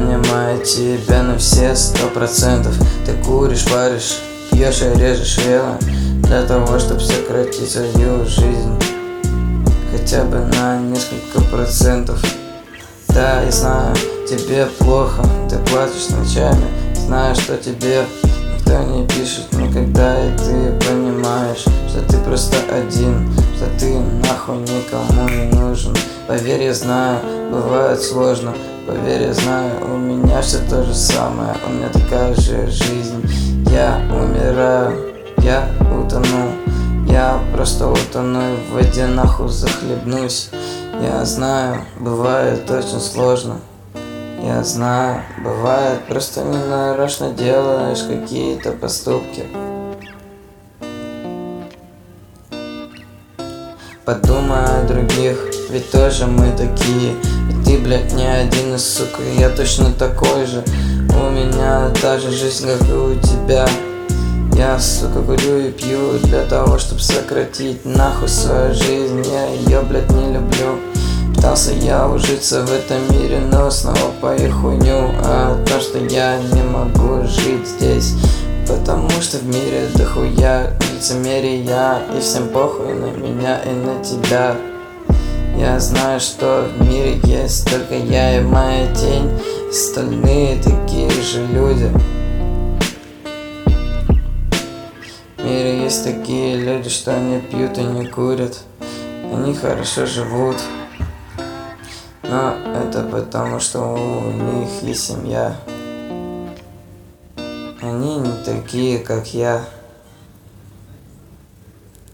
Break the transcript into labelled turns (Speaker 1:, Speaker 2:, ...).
Speaker 1: понимаю тебя на все 100%. Ты куришь, паришь, пьешь и режешь вены для того, чтобы сократить свою жизнь хотя бы на несколько процентов. Да, я знаю, тебе плохо, ты плачешь ночами, знаю, что тебе никто не пишет никогда, и ты понимаешь, что ты просто один, что ты нахуй никому не нужен. Поверь, я знаю, бывает сложно, поверь, я знаю, у меня все то же самое, у меня такая же жизнь. Я умираю, я утону, я просто утону и в воде нахуй захлебнусь. Я знаю, бывает очень сложно. Я знаю, бывает, просто ненарочно делаешь какие-то поступки. Подумай о других, ведь тоже мы такие. Ведь ты, блядь, не один, и, сука, я точно такой же. У меня та же жизнь, как и у тебя. Я, сука, курю и пью для того, чтобы сократить нахуй свою жизнь. Я ее, блядь, не люблю. Пытался я ужиться в этом мире, но снова по их хуйню. А то, что я не могу жить здесь, потому что в мире дохуя лицемерия, и всем похуй на меня и на тебя. Я знаю, что в мире есть только я и моя тень, остальные такие же люди. В мире есть такие люди, что они пьют и не курят, они хорошо живут. Но это потому, что у них есть семья. Они не такие, как я.